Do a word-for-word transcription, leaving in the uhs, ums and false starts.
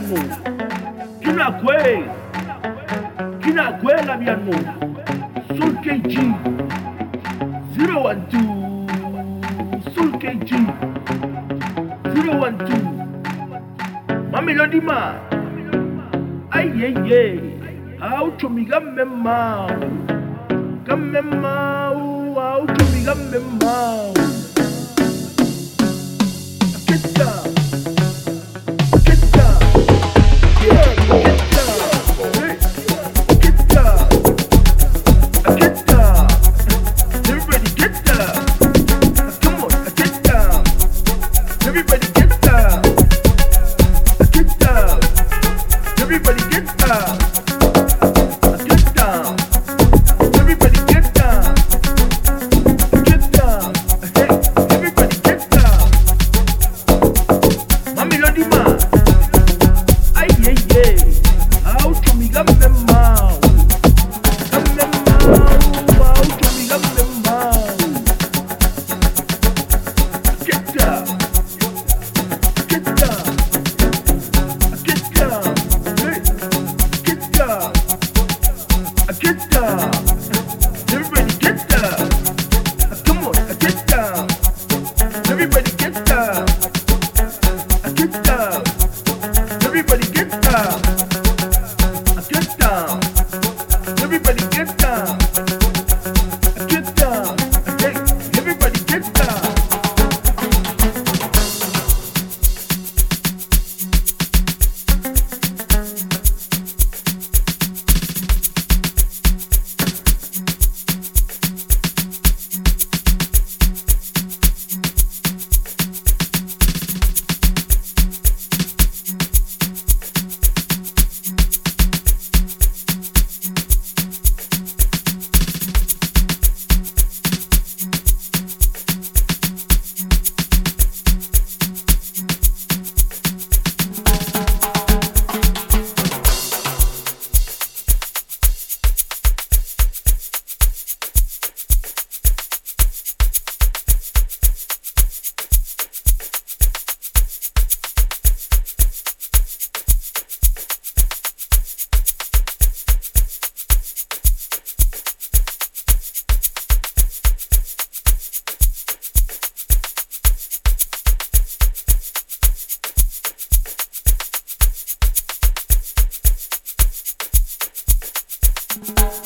labiano. Kina kwe. Kina kwe labiano. Soul K G. zero one two. Soul K G. zero one two. Mamelodi ma. Aye ye ye. Auto mi gamme ma. Gamme ma. Auto mi gamme ma. Get down. Get down. Yeah, get down. Hey, get down. Get down. Everybody get down. Come on, get down. Everybody get down. Get down. Everybody get down. Get down. Everybody get down. Get down. Hey, everybody get down. Mamelodi ma. Aye ye ye. Auto mi gamme ma. Gamme ma. Auto mi gamme ma. Get down. Get down. Get down. Hey, get down. Get down. Everybody get down. Come on, get down. Everybody get down. Get down. Everybody get down. Get down. Everybody get down. Get down. Hey, everybody get down. Bye.